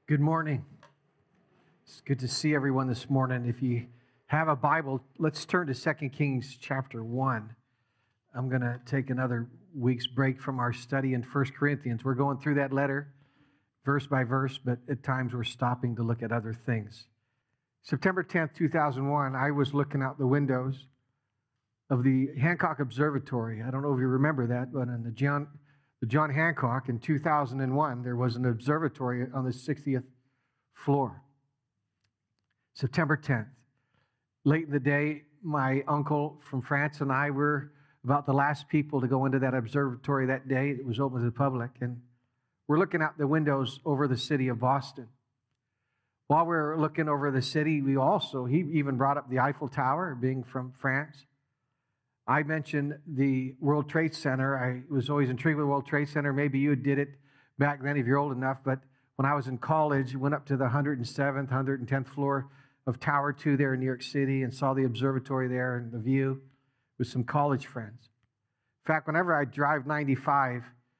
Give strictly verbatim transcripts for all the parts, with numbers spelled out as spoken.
Good morning. It's good to see everyone this morning. If you have a Bible, let's turn to Second Kings chapter one. I'm going to take another week's break from our study in First Corinthians. We're going through that letter verse by verse, but at times we're stopping to look at other things. September tenth, two thousand one, I was looking out the windows of the Hancock Observatory. I don't know if you remember that, but in the John The John Hancock in two thousand one, there was an observatory on the sixtieth floor. September tenth. Late in the day, my uncle from France and I were about the last people to go into that observatory that day. It was open to the public, and we're looking out the windows over the city of Boston. While we were looking over the city, we also, he even brought up the Eiffel Tower, being from France. I mentioned the World Trade Center. I was always intrigued with the World Trade Center. Maybe you did it back then if you're old enough, but when I was in college, went up to the one hundred seventh, one hundred tenth floor of Tower two there in New York City and saw the observatory there and the view with some college friends. In fact, whenever I drive ninety-five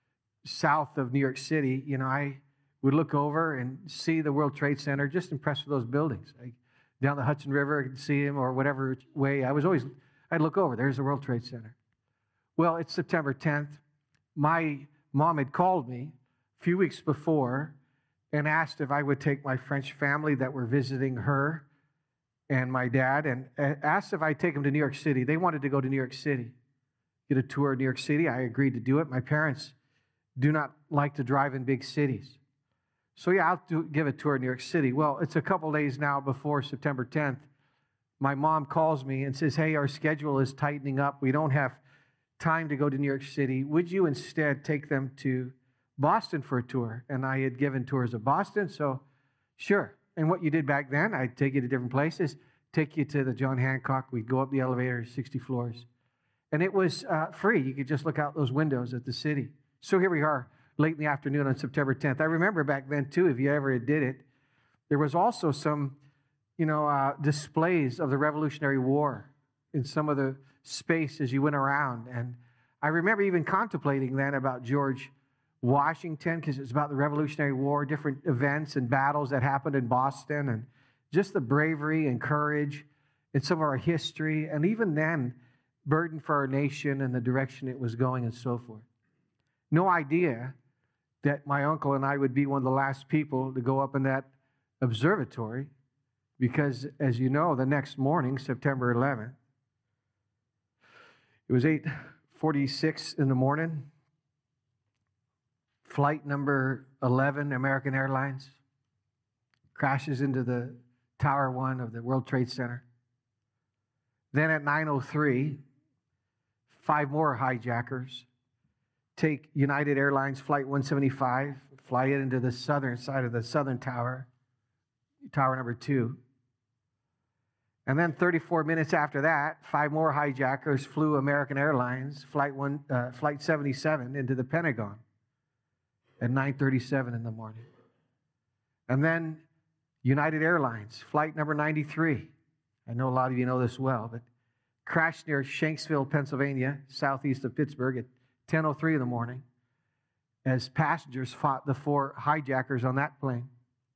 south of New York City, you know, I would look over and see the World Trade Center, just impressed with those buildings. I, down the Hudson River, I could see them, or whatever way. I was always I'd look over. There's the World Trade Center. Well, it's September tenth. My mom had called me a few weeks before and asked if I would take my French family that were visiting her and my dad, and asked if I'd take them to New York City. They wanted to go to New York City, get a tour of New York City. I agreed to do it. My parents do not like to drive in big cities. So yeah, I'll do, give a tour of New York City. Well, it's a couple days now before September tenth. My mom calls me and says, hey, our schedule is tightening up. We don't have time to go to New York City. Would you instead take them to Boston for a tour? And I had given tours of Boston, so sure. And what you did back then, I'd take you to different places, take you to the John Hancock. We'd go up the elevator, sixty floors. And it was uh, free. You could just look out those windows at the city. So here we are, late in the afternoon on September tenth. I remember back then, too, if you ever did it, there was also some you know, uh, displays of the Revolutionary War in some of the space as you went around. And I remember even contemplating then about George Washington, because it's about the Revolutionary War, different events and battles that happened in Boston, and just the bravery and courage in some of our history, and even then, burden for our nation and the direction it was going and so forth. No idea that my uncle and I would be one of the last people to go up in that observatory, because, as you know, the next morning, September eleventh, it was eight forty-six in the morning. Flight number eleven, American Airlines, crashes into the Tower one of the World Trade Center. Then at nine oh three, five more hijackers take United Airlines Flight one seventy-five, fly it into the southern side of the southern tower, Tower number two. And then thirty-four minutes after that, five more hijackers flew American Airlines Flight one, uh, Flight seventy-seven into the Pentagon at nine thirty-seven in the morning. And then United Airlines Flight number ninety-three. I know a lot of you know this well, but crashed near Shanksville, Pennsylvania, southeast of Pittsburgh at ten oh three in the morning as passengers fought the four hijackers on that plane.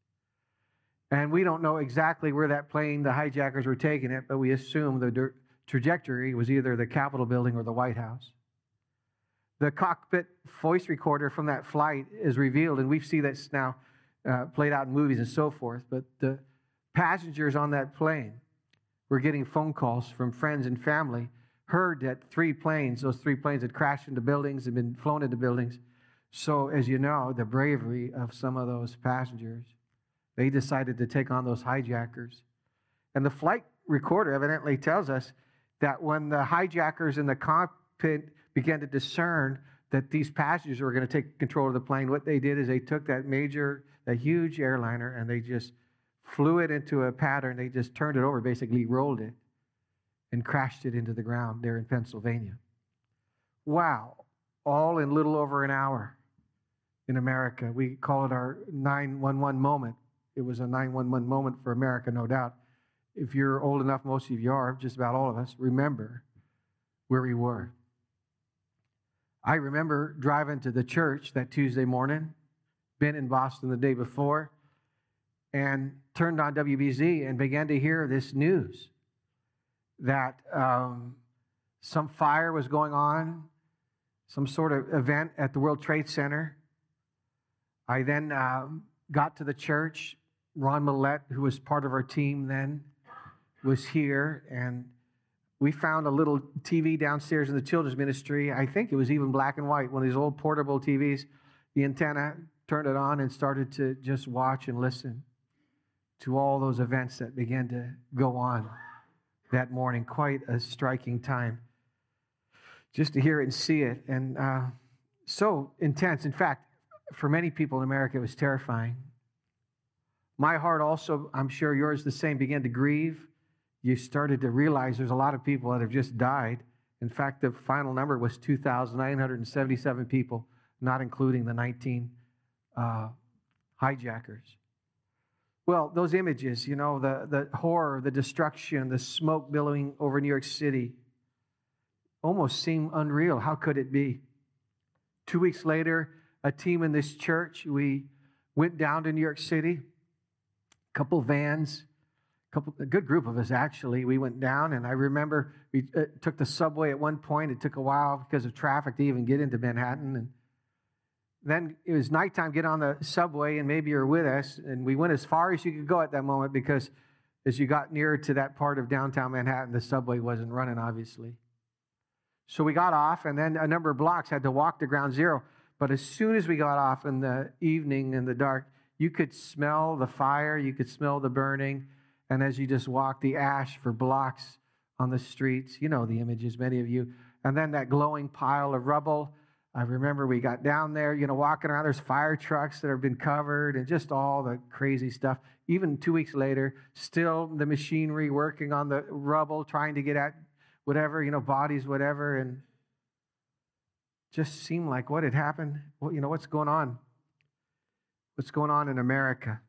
And we don't know exactly where that plane, the hijackers were taking it, but we assume the dir- trajectory was either the Capitol building or the White House. The cockpit voice recorder from that flight is revealed, and we see that's now uh, played out in movies and so forth, but the passengers on that plane were getting phone calls from friends and family, heard that three planes, those three planes had crashed into buildings and been flown into buildings. So, as you know, the bravery of some of those passengers, they decided to take on those hijackers. And the flight recorder evidently tells us that when the hijackers in the cockpit began to discern that these passengers were going to take control of the plane, what they did is they took that major, that huge airliner, and they just flew it into a pattern. They just turned it over, basically rolled it, and crashed it into the ground there in Pennsylvania. Wow, all in little over an hour in America. We call it our nine one one moment. It was a nine one one moment for America, no doubt. If you're old enough, most of you are, just about all of us, remember where we were. I remember driving to the church that Tuesday morning, been in Boston the day before, and turned on W B Z and began to hear this news that um, some fire was going on, some sort of event at the World Trade Center. I then uh, got to the church. Ron Millette, who was part of our team then, was here, and we found a little T V downstairs in the children's ministry. I think it was even black and white, one of these old portable T Vs. The antenna, turned it on and started to just watch and listen to all those events that began to go on that morning. Quite a striking time just to hear it and see it. And uh, so intense. In fact, for many people in America, it was terrifying. My heart also, I'm sure yours the same, began to grieve. You started to realize there's a lot of people that have just died. In fact, the final number was two thousand nine hundred seventy-seven people, not including the nineteen uh, hijackers. Well, those images, you know, the, the horror, the destruction, the smoke billowing over New York City almost seem unreal. How could it be? Two weeks later, a team in this church, we went down to New York City, a couple vans, a, couple, a good group of us actually. We went down, and I remember we uh, took the subway at one point. It took a while because of traffic to even get into Manhattan. And then it was nighttime, get on the subway, and maybe you're with us. And we went as far as you could go at that moment because as you got nearer to that part of downtown Manhattan, the subway wasn't running, obviously. So we got off, and then a number of blocks had to walk to Ground Zero. But as soon as we got off in the evening, in the dark, you could smell the fire, you could smell the burning, and as you just walked, the ash for blocks on the streets. You know the images, many of you. And then that glowing pile of rubble. I remember we got down there, you know, walking around. There's fire trucks that have been covered and just all the crazy stuff. Even two weeks later, still the machinery working on the rubble, trying to get at whatever, you know, bodies, whatever. And just seemed like what had happened. Well, you know, what's going on? What's going on in America?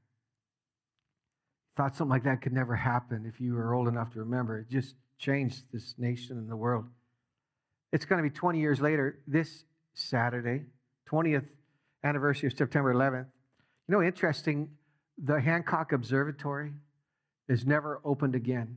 Thought something like that could never happen if you were old enough to remember. It just changed this nation and the world. It's going to be twenty years later this Saturday, twentieth anniversary of September eleventh. You know, interesting, the Hancock Observatory is never opened again.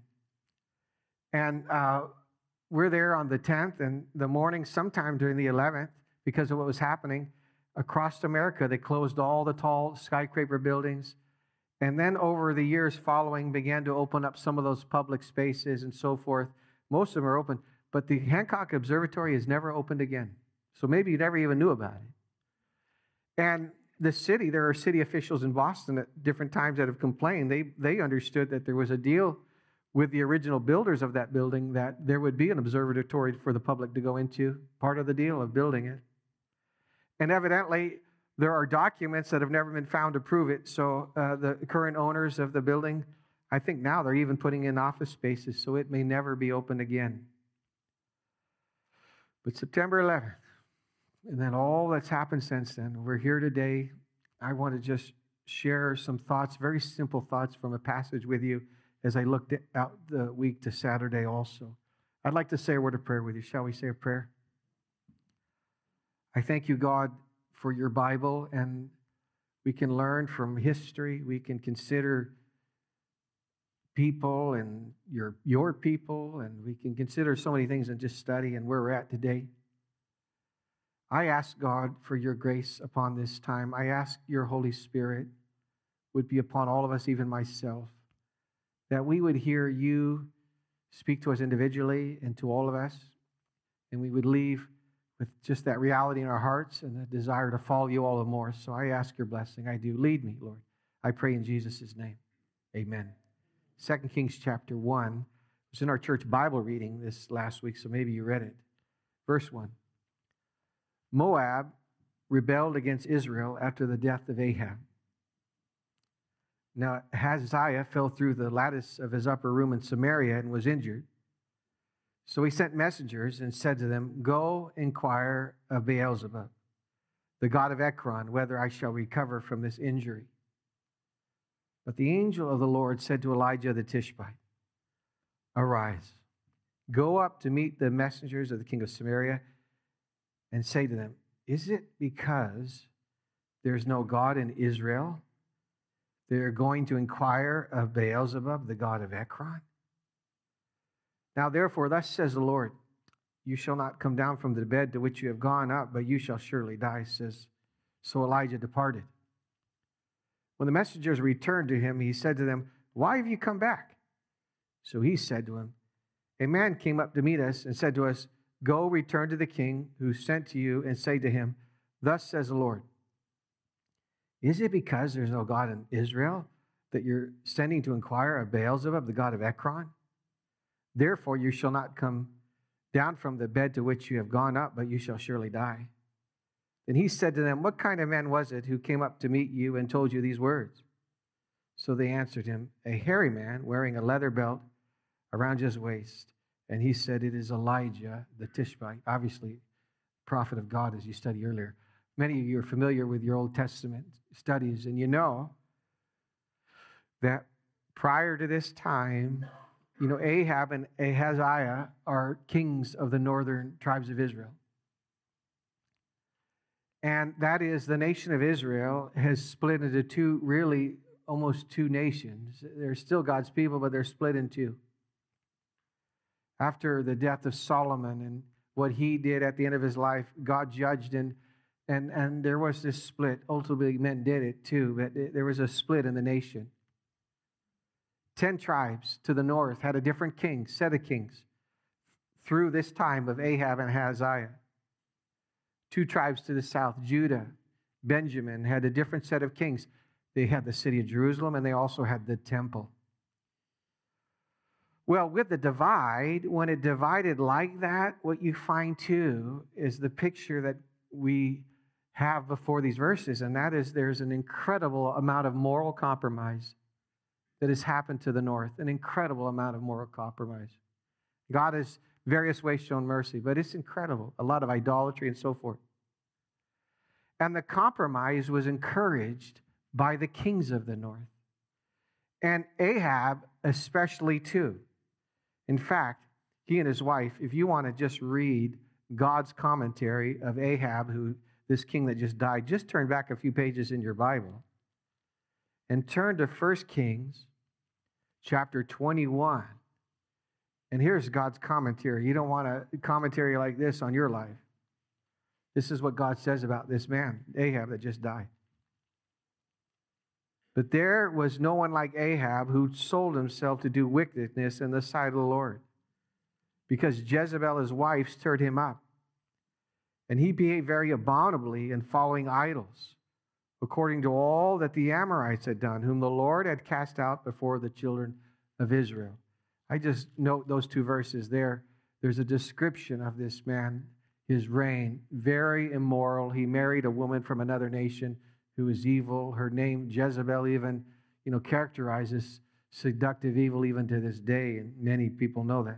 And uh, we're there on the tenth, and the morning, sometime during the eleventh, because of what was happening, across America, they closed all the tall skyscraper buildings. And then over the years following, began to open up some of those public spaces and so forth. Most of them are open, but the Hancock Observatory is never opened again. So maybe you never even knew about it. And the city, there are city officials in Boston at different times that have complained. They, they understood that there was a deal with the original builders of that building that there would be an observatory for the public to go into, part of the deal of building it. And evidently, there are documents that have never been found to prove it. So uh, the current owners of the building, I think now they're even putting in office spaces, so it may never be opened again. But September eleventh, and then all that's happened since then, we're here today. I want to just share some thoughts, very simple thoughts from a passage with you as I looked out the week to Saturday also. I'd like to say a word of prayer with you. Shall we say a prayer? I thank you, God, for your Bible, and we can learn from history. We can consider people and your, your people, and we can consider so many things and just study and where we're at today. I ask, God, for your grace upon this time. I ask your Holy Spirit would be upon all of us, even myself, that we would hear you speak to us individually and to all of us, and we would leave with just that reality in our hearts and a desire to follow you all the more. So I ask your blessing. I do. Lead me, Lord. I pray in Jesus' name. Amen. Second Kings chapter one. It was in our church Bible reading this last week, so maybe you read it. Verse one. Moab rebelled against Israel after the death of Ahab. Now Hazael fell through the lattice of his upper room in Samaria and was injured. So he sent messengers and said to them, "Go inquire of Beelzebub, the god of Ekron, whether I shall recover from this injury." But the angel of the Lord said to Elijah the Tishbite, "Arise, go up to meet the messengers of the king of Samaria and say to them, is it because there's no God in Israel They are going to inquire of Beelzebub, the god of Ekron. Now therefore, thus says the Lord, you shall not come down from the bed to which you have gone up, but you shall surely die, says. So Elijah departed. When the messengers returned to him, he said to them, why have you come back? So he said to him, a man came up to meet us and said to us, go, return to the king who sent to you and say to him, thus says the Lord, is it because there's no God in Israel that you're sending to inquire of Beelzebub, the god of Ekron? Therefore you shall not come down from the bed to which you have gone up, but you shall surely die. Then he said to them, what kind of man was it who came up to meet you and told you these words? So they answered him, a hairy man wearing a leather belt around his waist. And he said, it is Elijah the Tishbite, obviously prophet of God, as you studied earlier. Many of you are familiar with your Old Testament studies, and you know that prior to this time, you know, Ahab and Ahaziah are kings of the northern tribes of Israel. And that is, the nation of Israel has split into two, really almost two nations. They're still God's people, but they're split in two. After the death of Solomon and what he did at the end of his life, God judged, and and and there was this split. Ultimately, men did it too, but there was a split in the nation. Ten tribes to the north had a different king, set of kings, through this time of Ahab and Ahaziah. Two tribes to the south, Judah, Benjamin, had a different set of kings. They had the city of Jerusalem, and they also had the temple. Well, with the divide, when it divided like that, what you find too is the picture that we have before these verses, and that is there's an incredible amount of moral compromise that has happened to the north, an incredible amount of moral compromise. God has various ways shown mercy, but it's incredible, a lot of idolatry and so forth. And the compromise was encouraged by the kings of the north, and Ahab especially too. In fact, he and his wife, if you want to just read God's commentary of Ahab, who this king that just died, just turn back a few pages in your Bible and turn to First Kings chapter twenty-one. And here's God's commentary. You don't want a commentary like this on your life. This is what God says about this man, Ahab, that just died. But there was no one like Ahab who sold himself to do wickedness in the sight of the Lord, because Jezebel, his wife, stirred him up. And he behaved very abominably in following idols, according to all that the Amorites had done, whom the Lord had cast out before the children of Israel. I just note those two verses there. There's a description of this man, his reign, very immoral. He married a woman from another nation who was evil. Her name, Jezebel, even, you know, characterizes seductive evil even to this day, and many people know that.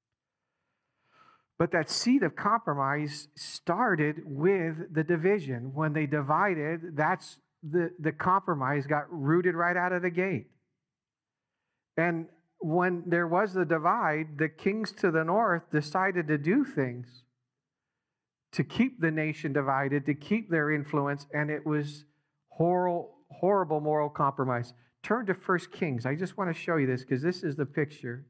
But that seed of compromise started with the division. When they divided, that's the, the compromise got rooted right out of the gate. And when there was the divide, the kings to the north decided to do things to keep the nation divided, to keep their influence, and it was horrible, horrible moral compromise. Turn to First Kings. I just want to show you this because this is the picture.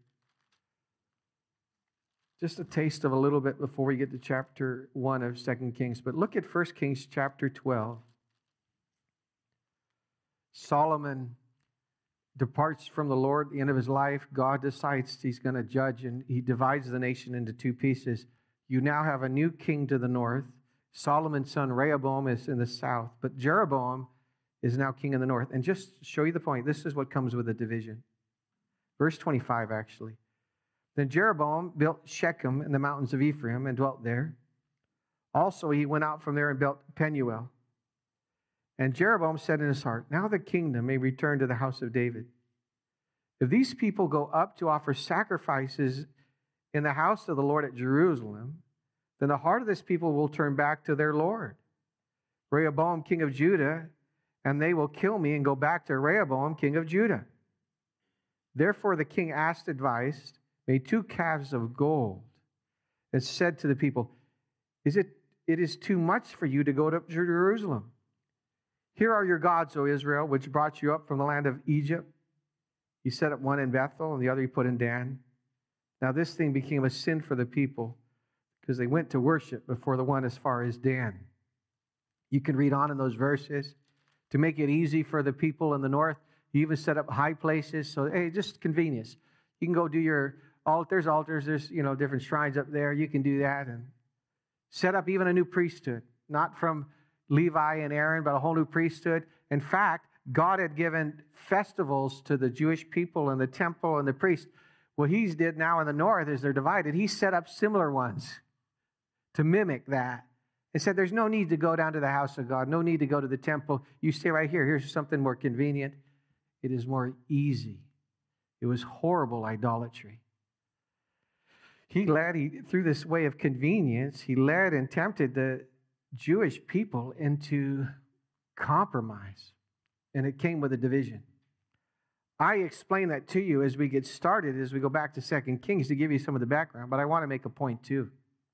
Just a taste of a little bit before we get to chapter one of Second Kings. But look at First Kings chapter twelve. Solomon departs from the Lord at the end of his life. God decides he's going to judge, and he divides the nation into two pieces. You now have a new king to the north. Solomon's son Rehoboam is in the south, but Jeroboam is now king in the north. And just show you the point, this is what comes with the division. Verse twenty-five, actually. Then Jeroboam built Shechem in the mountains of Ephraim and dwelt there. Also he went out from there and built Penuel. And Jeroboam said in his heart, now the kingdom may return to the house of David. If these people go up to offer sacrifices in the house of the Lord at Jerusalem, then the heart of this people will turn back to their Lord, Rehoboam, king of Judah, and they will kill me and go back to Rehoboam, king of Judah. Therefore the king asked advice, made two calves of gold, and said to the people, Is it, it is too much for you to go to Jerusalem. Here are your gods, O Israel, which brought you up from the land of Egypt. You set up one in Bethel, and the other you put in Dan. Now this thing became a sin for the people, because they went to worship before the one as far as Dan. You can read on in those verses. To make it easy for the people in the north, you even set up high places. So, hey, just convenience. You can go do your altar. There's altars. There's, you know, different shrines up there. You can do that and set up even a new priesthood. Not from Levi and Aaron, but a whole new priesthood. In fact, God had given festivals to the Jewish people and the temple and the priests. What He did now in the north is they're divided. He set up similar ones to mimic that. He said, there's no need to go down to the house of God. No need to go to the temple. You stay right here. Here's something more convenient. It is more easy. It was horrible idolatry. He led, he, through this way of convenience, he led and tempted the Jewish people into compromise. And it came with a division. I explain that to you as we get started, as we go back to Second Kings, to give you some of the background. But I want to make a point too.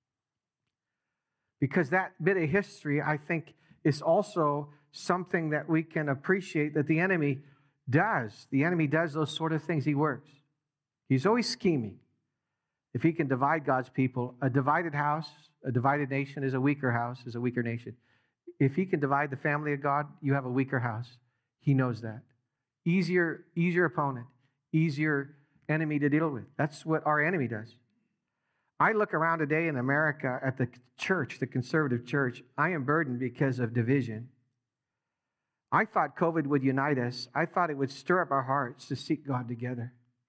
Because that bit of history, I think, is also something that we can appreciate that the enemy does. The enemy does those sort of things. He works. He's always scheming. If he can divide God's people, a divided house, a divided nation is a weaker house, is a weaker nation. If he can divide the family of God, you have a weaker house. He knows that. Easier, easier opponent, easier enemy to deal with. That's what our enemy does. I look around today in America at the church, the conservative church. I am burdened because of division. I thought COVID would unite us. I thought it would stir up our hearts to seek God together.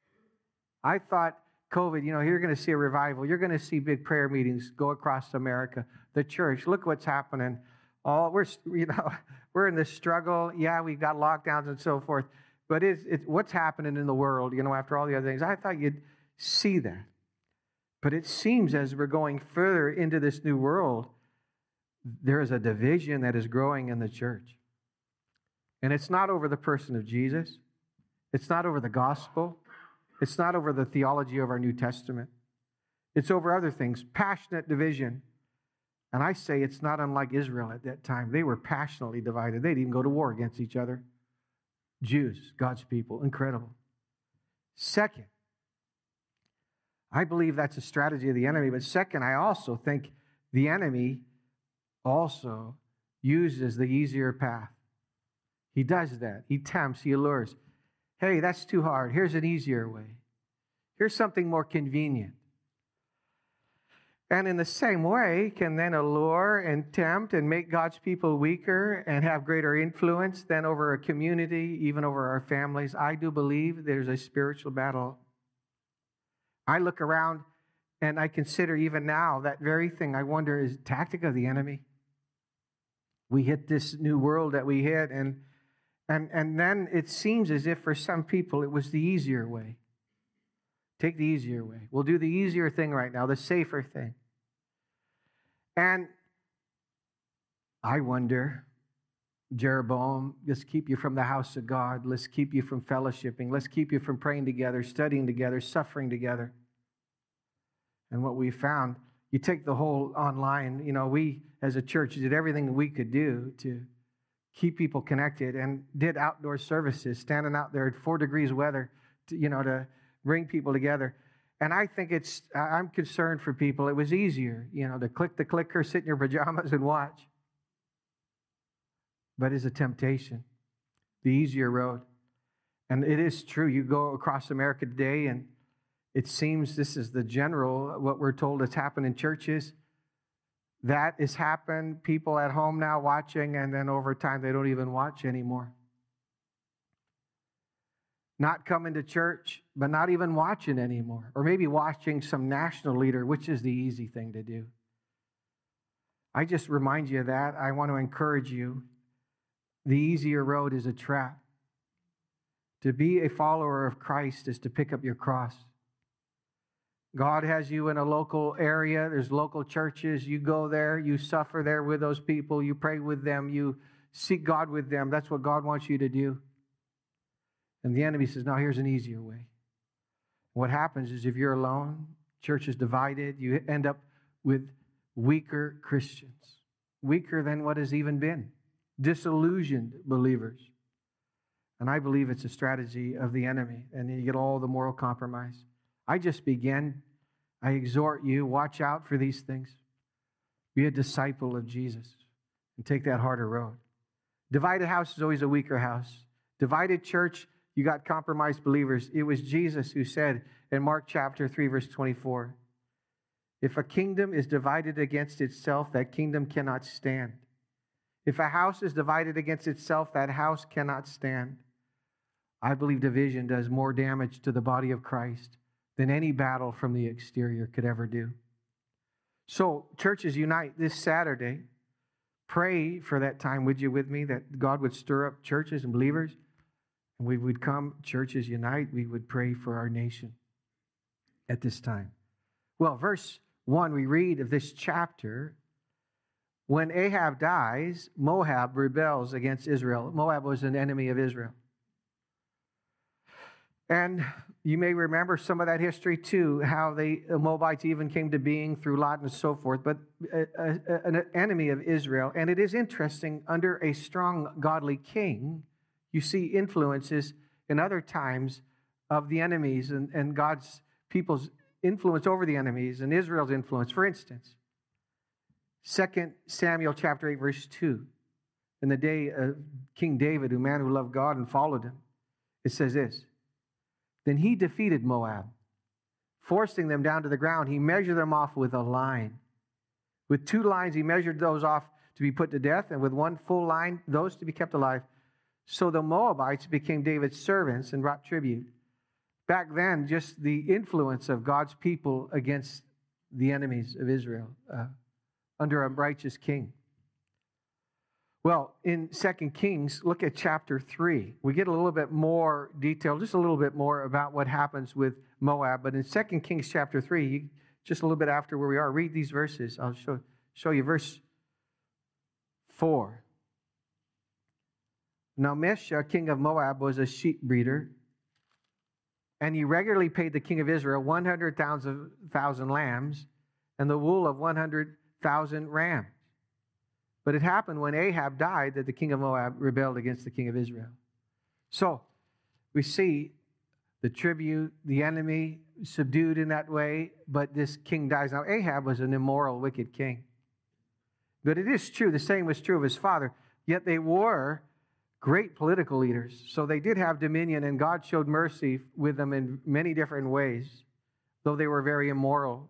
I thought COVID, you know, you're going to see a revival. You're going to see big prayer meetings go across America. The church, look what's happening. All we're, you know, we're in this struggle. Yeah, we've got lockdowns and so forth. But it's, it's what's happening in the world, you know, after all the other things. I thought you'd see that. But it seems as we're going further into this new world, there is a division that is growing in the church. And it's not over the person of Jesus. It's not over the gospel. It's not over the theology of our New Testament. It's over other things, passionate division. And I say it's not unlike Israel at that time. They were passionately divided. They'd even go to war against each other. Jews, God's people, incredible. Second, I believe that's a strategy of the enemy. But second, I also think the enemy also uses the easier path. He does that. He tempts, he allures. Hey, that's too hard. Here's an easier way. Here's something more convenient. And in the same way, can then allure and tempt and make God's people weaker and have greater influence than over a community, even over our families. I do believe there's a spiritual battle. I look around and I consider even now that very thing. I wonder, is it tactic of the enemy? We hit this new world that we hit, and and and then it seems as if for some people it was the easier way. Take the easier way. We'll do the easier thing right now, the safer thing. And I wonder, Jeroboam, let's keep you from the house of God. Let's keep you from fellowshipping. Let's keep you from praying together, studying together, suffering together. And what we found, you take the whole online, you know, we as a church did everything we could do to keep people connected and did outdoor services, standing out there at four degrees weather, to, you know, to bring people together. And I think it's, I'm concerned for people. It was easier, you know, to click the clicker, sit in your pajamas and watch. But it's a temptation, the easier road. And it is true. You go across America today, and it seems this is the general, what we're told has happened in churches. That has happened. People at home now watching, and then over time they don't even watch anymore. Not coming to church, but not even watching anymore. Or maybe watching some national leader, which is the easy thing to do. I just remind you of that. I want to encourage you. The easier road is a trap. To be a follower of Christ is to pick up your cross. God has you in a local area. There's local churches. You go there. You suffer there with those people. You pray with them. You seek God with them. That's what God wants you to do. And the enemy says, no, here's an easier way. What happens is if you're alone, church is divided, you end up with weaker Christians. Weaker than what has even been. disillusioned believers. And I believe it's a strategy of the enemy, and you get all the moral compromise. I just begin, I exhort you, watch out for these things. Be a disciple of Jesus and take that harder road. Divided house is always a weaker house. Divided church, you got compromised believers. It was Jesus who said in Mark chapter three, verse twenty-four, if a kingdom is divided against itself, that kingdom cannot stand. If a house is divided against itself, that house cannot stand. I believe division does more damage to the body of Christ than any battle from the exterior could ever do. So, churches unite this Saturday. Pray for that time, would you, with me, that God would stir up churches and believers, and we would come, churches unite, we would pray for our nation at this time. Well, verse one, we read of this chapter, when Ahab dies, Moab rebels against Israel. Moab was an enemy of Israel. And you may remember some of that history too, how the Moabites even came to being through Lot and so forth, but a, a, an enemy of Israel. And it is interesting, under a strong godly king, you see influences in other times of the enemies and, and God's people's influence over the enemies and Israel's influence. For instance, Second Samuel chapter eight, verse two, in the day of King David, a man who loved God and followed him, it says this, then he defeated Moab, forcing them down to the ground. He measured them off with a line. With two lines, he measured those off to be put to death, and with one full line, those to be kept alive. So the Moabites became David's servants and brought tribute. Back then, just the influence of God's people against the enemies of Israel uh, under a righteous king. Well, in Second Kings, look at chapter three. We get a little bit more detail, just a little bit more about what happens with Moab. But in Second Kings chapter three, just a little bit after where we are, read these verses. I'll show, show you verse four. Now Mesha, king of Moab, was a sheep breeder, and he regularly paid the king of Israel one hundred thousand lambs and the wool of one hundred thousand rams. But it happened when Ahab died that the king of Moab rebelled against the king of Israel. So we see the tribute, the enemy subdued in that way, but this king dies. Now Ahab was an immoral, wicked king. But it is true, the same was true of his father, yet they were great political leaders. So they did have dominion, and God showed mercy with them in many different ways, though they were very immoral.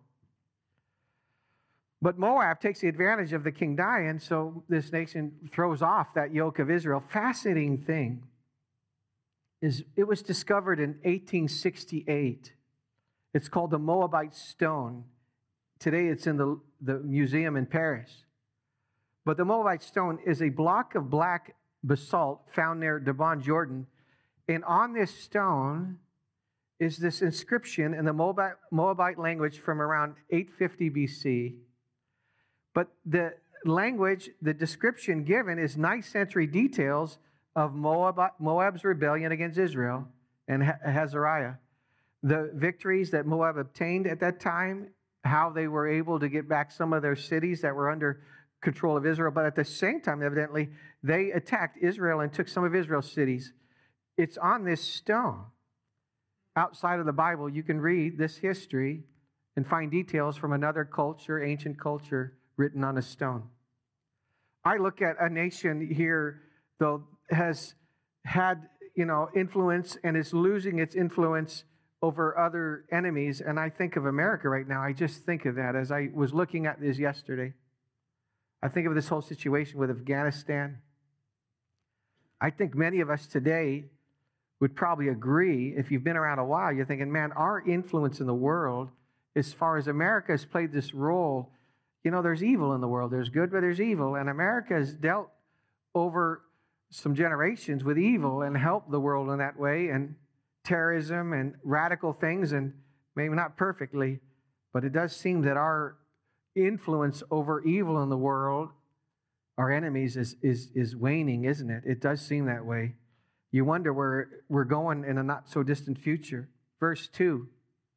But Moab takes the advantage of the king dying, so this nation throws off that yoke of Israel. Fascinating thing is it was discovered in eighteen sixty-eight. It's called the Moabite Stone. Today it's in the, the museum in Paris. But the Moabite Stone is a block of black basalt found near Dibon, Jordan. And on this stone is this inscription in the Moabite, Moabite language from around eight fifty B C. But the language, the description given is ninth century details of Moab, Moab's rebellion against Israel and Hazariah. The victories that Moab obtained at that time, how they were able to get back some of their cities that were under control of Israel. But at the same time, evidently, they attacked Israel and took some of Israel's cities. It's on this stone. Outside of the Bible, you can read this history and find details from another culture, ancient culture, written on a stone. I look at a nation here, though, has had, you know, influence and is losing its influence over other enemies. And I think of America right now. I just think of that as I was looking at this yesterday. I think of this whole situation with Afghanistan. I think many of us today would probably agree, if you've been around a while, you're thinking, man, our influence in the world, as far as America has played this role, you know, there's evil in the world. There's good, but there's evil. And America has dealt over some generations with evil and helped the world in that way, and terrorism and radical things, and maybe not perfectly, but it does seem that our influence over evil in the world, our enemies, is, is, is waning, isn't it? It does seem that way. You wonder where we're going in a not so distant future. Verse two.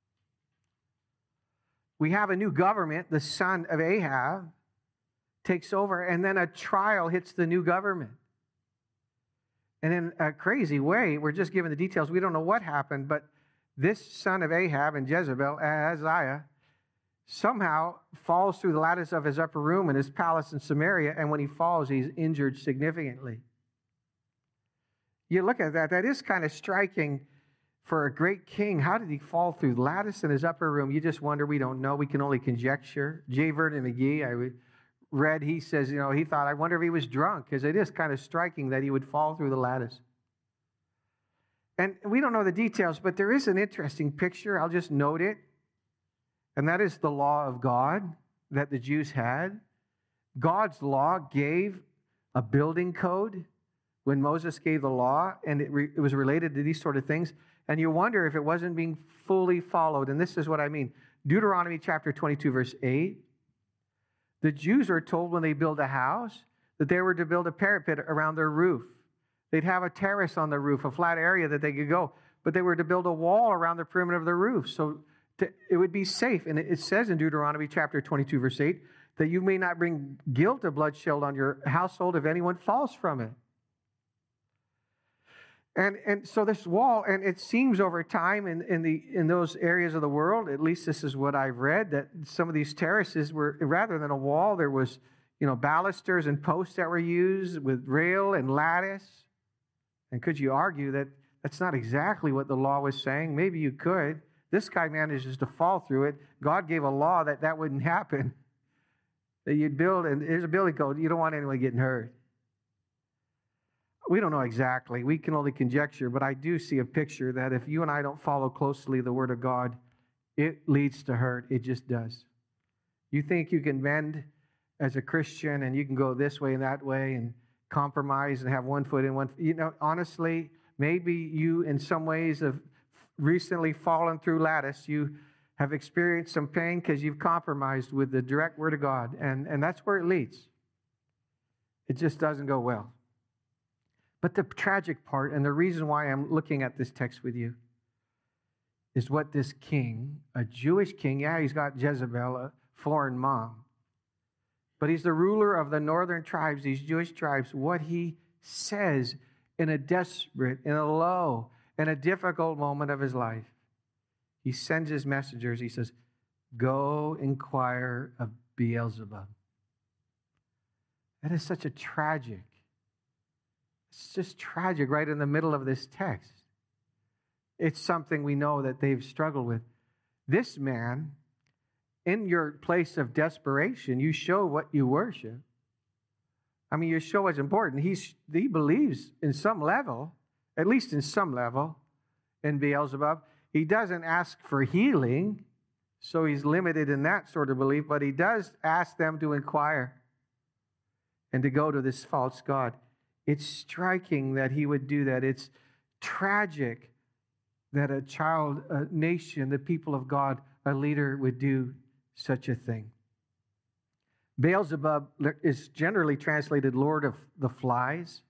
We have a new government, the son of Ahab takes over, and then a trial hits the new government. And in a crazy way, we're just given the details. We don't know what happened, but this son of Ahab and Jezebel, Ahaziah, somehow falls through the lattice of his upper room in his palace in Samaria, and when he falls, he's injured significantly. You look at that, that is kind of striking for a great king. How did he fall through the lattice in his upper room? You just wonder. We don't know. We can only conjecture. J. Vernon McGee, I read, he says, you know, he thought, I wonder if he was drunk, because it is kind of striking that he would fall through the lattice. And we don't know the details, but there is an interesting picture. I'll just note it. And that is the law of God that the Jews had. God's law gave a building code when Moses gave the law, and it, re- it was related to these sort of things. And you wonder if it wasn't being fully followed. And this is what I mean. Deuteronomy chapter twenty-two, verse eight. The Jews are told when they build a house that they were to build a parapet around their roof. They'd have a terrace on the roof, a flat area that they could go. But they were to build a wall around the perimeter of the roof so to, it would be safe. And it says in Deuteronomy chapter twenty-two, verse eight, that you may not bring guilt of bloodshed on your household if anyone falls from it. And and so this wall, and it seems over time in, in the in those areas of the world, at least this is what I've read, that some of these terraces were, rather than a wall, there was, you know, balusters and posts that were used with rail and lattice. And could you argue that that's not exactly what the law was saying? Maybe you could. This guy manages to fall through it. God gave a law that that wouldn't happen. That you'd build, and there's a building code. You don't want anyone getting hurt. We don't know exactly. We can only conjecture, but I do see a picture that if you and I don't follow closely the Word of God, it leads to hurt. It just does. You think you can bend as a Christian and you can go this way and that way and compromise and have one foot in one. You know, honestly, maybe you in some ways have recently fallen through lattice. You have experienced some pain because you've compromised with the direct Word of God, and, and that's where it leads. It just doesn't go well. But the tragic part, and the reason why I'm looking at this text with you, is what this king, a Jewish king, yeah, he's got Jezebel, a foreign mom, but he's the ruler of the northern tribes, these Jewish tribes, what he says in a desperate, in a low, in a difficult moment of his life. He sends his messengers, he says, go inquire of Beelzebub. That is such a tragic, it's just tragic right in the middle of this text. It's something we know that they've struggled with. This man, in your place of desperation, you show what you worship. I mean, you show what's important. He's, he believes in some level, at least in some level, in Beelzebub. He doesn't ask for healing, so he's limited in that sort of belief, but he does ask them to inquire and to go to this false god. It's striking that he would do that. It's tragic that a child, a nation, the people of God, a leader would do such a thing. Beelzebub is generally translated Lord of the Flies.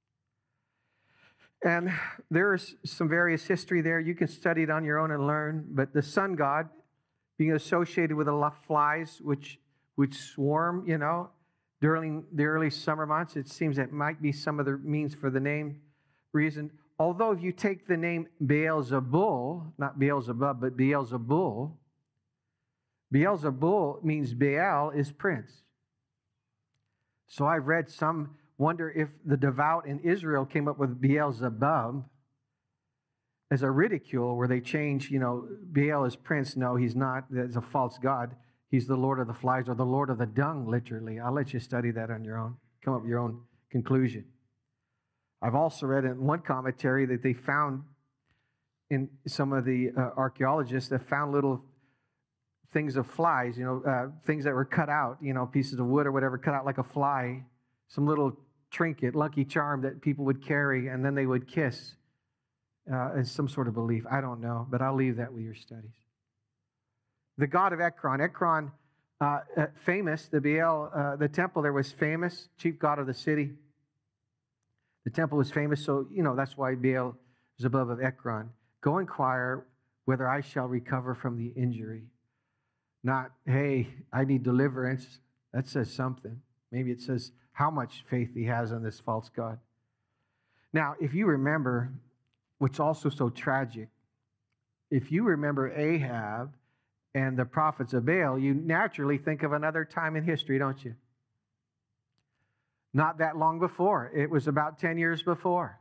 And there's some various history there. You can study it on your own and learn. But the sun god being associated with the flies, which, which swarm, you know, during the early summer months, it seems that might be some of the means for the name reason. Although if you take the name Beelzebul, not Beelzebub, but Beelzebul, Beelzebul means Baal is prince. So I've read some wonder if the devout in Israel came up with Beelzebub as a ridicule where they change, you know, Baal is prince. No, he's not. That's a false god. He's the Lord of the Flies or the Lord of the Dung, literally. I'll let you study that on your own. Come up with your own conclusion. I've also read in one commentary that they found in some of the uh, archaeologists that found little things of flies, you know, uh, things that were cut out, you know, pieces of wood or whatever, cut out like a fly, some little trinket, lucky charm that people would carry and then they would kiss uh, as some sort of belief. I don't know, but I'll leave that with your studies. The god of Ekron. Ekron, uh, uh, famous, the Baal, uh, the temple there was famous, chief god of the city. The temple was famous, so, you know, that's why Baal is above of Ekron. Go inquire whether I shall recover from the injury. Not, hey, I need deliverance. That says something. Maybe it says how much faith he has on this false god. Now, if you remember, what's also so tragic, if you remember Ahab and the prophets of Baal, you naturally think of another time in history, don't you? Not that long before. It was about ten years before.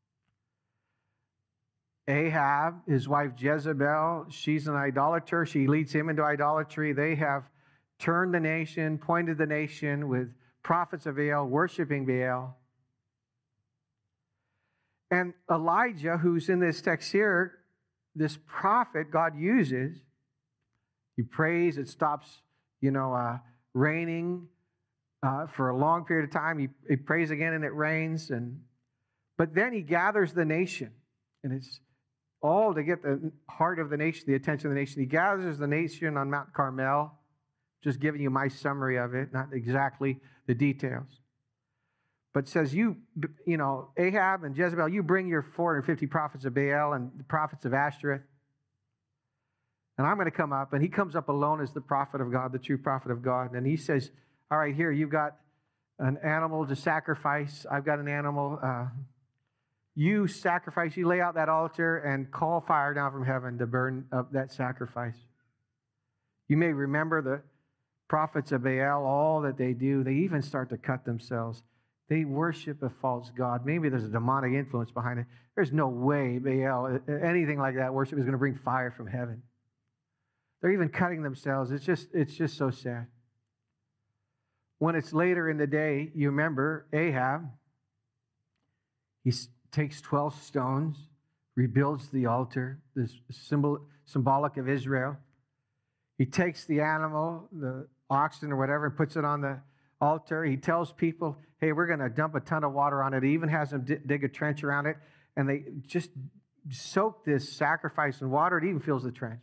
Ahab, his wife Jezebel, she's an idolater. She leads him into idolatry. They have turned the nation, pointed the nation with prophets of Baal, worshiping Baal. And Elijah, who's in this text here, this prophet God uses, he prays, it stops, you know, uh, raining uh, for a long period of time. He, he prays again and it rains. And but then he gathers the nation. And it's all to get the heart of the nation, the attention of the nation. He gathers the nation on Mount Carmel. Just giving you my summary of it, not exactly the details. But says, you, you know, Ahab and Jezebel, you bring your four hundred fifty prophets of Baal and the prophets of Ashtoreth. And I'm going to come up. And he comes up alone as the prophet of God, the true prophet of God. And he says, all right, here, you've got an animal to sacrifice. I've got an animal. Uh, you sacrifice, you lay out that altar and call fire down from heaven to burn up that sacrifice. You may remember the prophets of Baal, all that they do, they even start to cut themselves. They worship a false god. Maybe there's a demonic influence behind it. There's no way Baal, anything like that, worship is going to bring fire from heaven. They're even cutting themselves. It's just, it's just so sad. When it's later in the day, you remember Ahab, he takes twelve stones, rebuilds the altar, this symbol, symbolic of Israel. He takes the animal, the oxen or whatever, and puts it on the altar. He tells people, hey, we're going to dump a ton of water on it. He even has them d- dig a trench around it, and they just soak this sacrifice in water. It even fills the trench.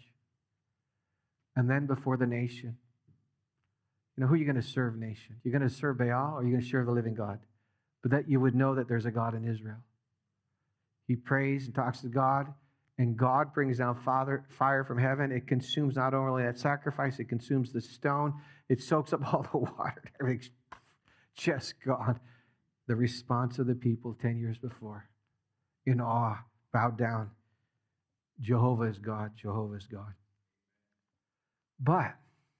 And then before the nation, you know, who are you going to serve, nation? You're going to serve Baal, or are you going to serve the living God? But that you would know that there's a God in Israel. He prays and talks to God, and God brings down father, fire from heaven. It consumes not only that sacrifice, it consumes the stone. It soaks up all the water. Everything's just gone. The response of the people ten years before, in awe, bowed down. Jehovah is God. Jehovah is God. But